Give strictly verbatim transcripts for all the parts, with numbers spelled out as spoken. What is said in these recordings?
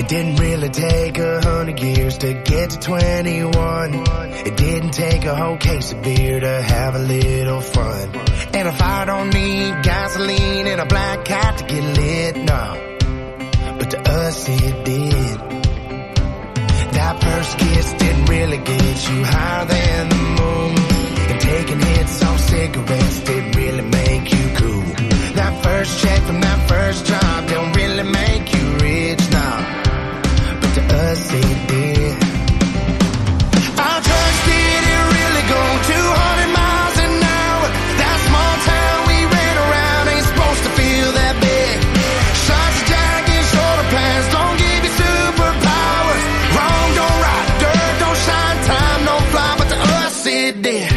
didn't really take a hundred years to get to twenty-one. It didn't take a whole case of beer to have a little fun. And if I don't need gasoline and a black cat to get lit, no, but to us it did. That first kiss didn't really get you higher than the moon, and taking hits off cigarettes didn't really make you cool. That first check from that first job don't really make you rich, now, but to us it did. Our trucks didn't really go two hundred miles an hour. That small town we ran around ain't supposed to feel that big. Shots of Jack and shoulder pads don't give you superpowers. Wrong don't right, dirt don't shine, time don't fly, but to us it did.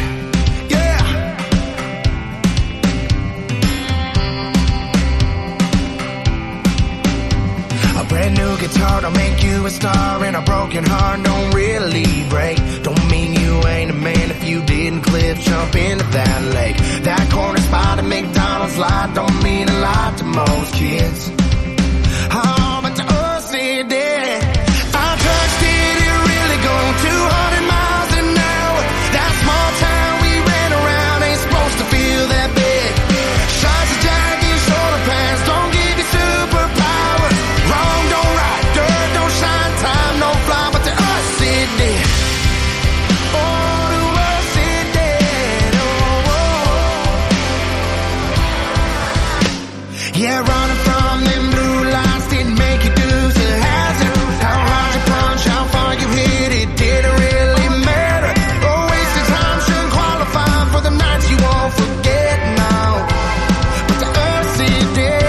Brand new guitar don't make you a star, and a broken heart don't really break. Don't mean you ain't a man if you didn't cliff jump into that lake. That corner spot at McDonald's lot don't mean a lot to most kids. Oh, but to us it did. Our trucks didn't really go two hundred miles an hour. That small town we ran around ain't supposed to feel that big. Shots of Jack and shoulder pads don't give you superpowers. Wrong don't right, dirt don't shine, time don't fly, but to us it did. Oh, to us it did. Oh, oh. Yeah, running from them blue lights didn't make you do the hazard. How hard you punch, how far you hit, it didn't really matter. Oh, wasted time shouldn't qualify for the nights you won't forget now, but to us it did.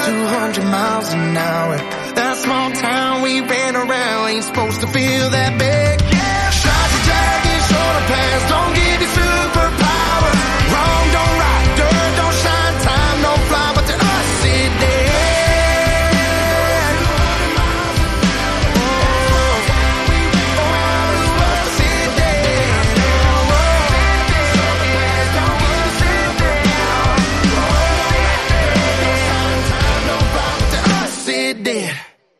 Miles an hour. That small town we ran around ain't supposed to feel that bad.